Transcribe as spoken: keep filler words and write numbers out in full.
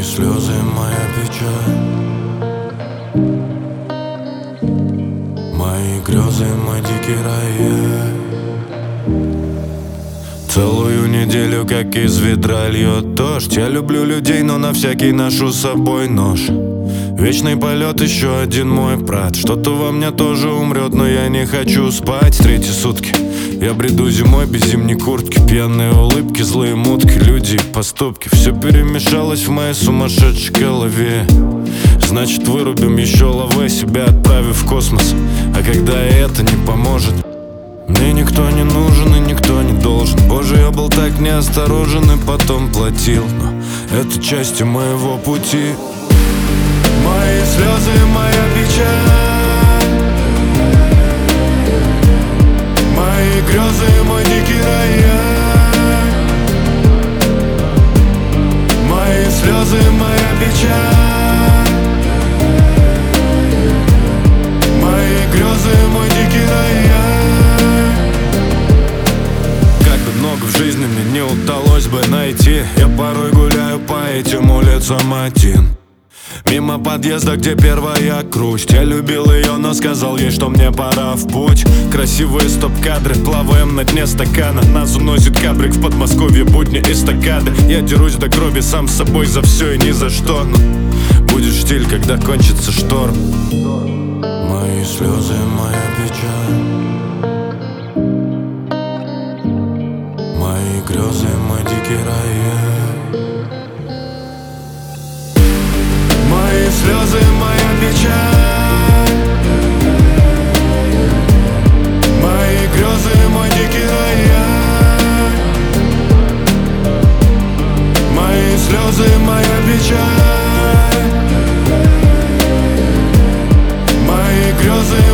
слезы, моя печаль, мои грезы, мой дикий рояль. Целую неделю, как из ведра льет дождь. Я люблю людей, но на всякий ношу с собой нож. Вечный полет, еще один мой брат. Что-то во мне тоже умрет, но я не хочу спать. Третьи сутки я бреду зимой без зимней куртки. Пьяные улыбки, злые мутки, люди и поступки. Все перемешалось в моей сумасшедшей голове. Значит, вырубим еще лаве, себя отправив в космос. А когда это не поможет, мне никто не нужен и никто не должен. Боже, я был так неосторожен и потом платил, но это частью моего пути. Мои слезы, моя печаль, мои грезы, мой дикий рояль. Мои слезы, моя печаль, мои грезы, мой дикий рояль. Как бы много в жизни мне не удалось бы найти, я порой гуляю по этим улицам один. Мимо подъезда, где первая грусть. Я любил ее, но сказал ей, что мне пора в путь. Красивые стоп-кадры, плаваем на дне стакана. Нас уносит кабрик в Подмосковье, будни эстакады. Я дерусь до крови сам с собой за все и ни за что, но будет штиль, когда кончится шторм. Мои слезы, моя печаль, мои грезы, мой дикий рояль. Мои слезы, моя печаль, мои грезы, мой дикий рояль. Мои слезы, моя печаль, мои грезы,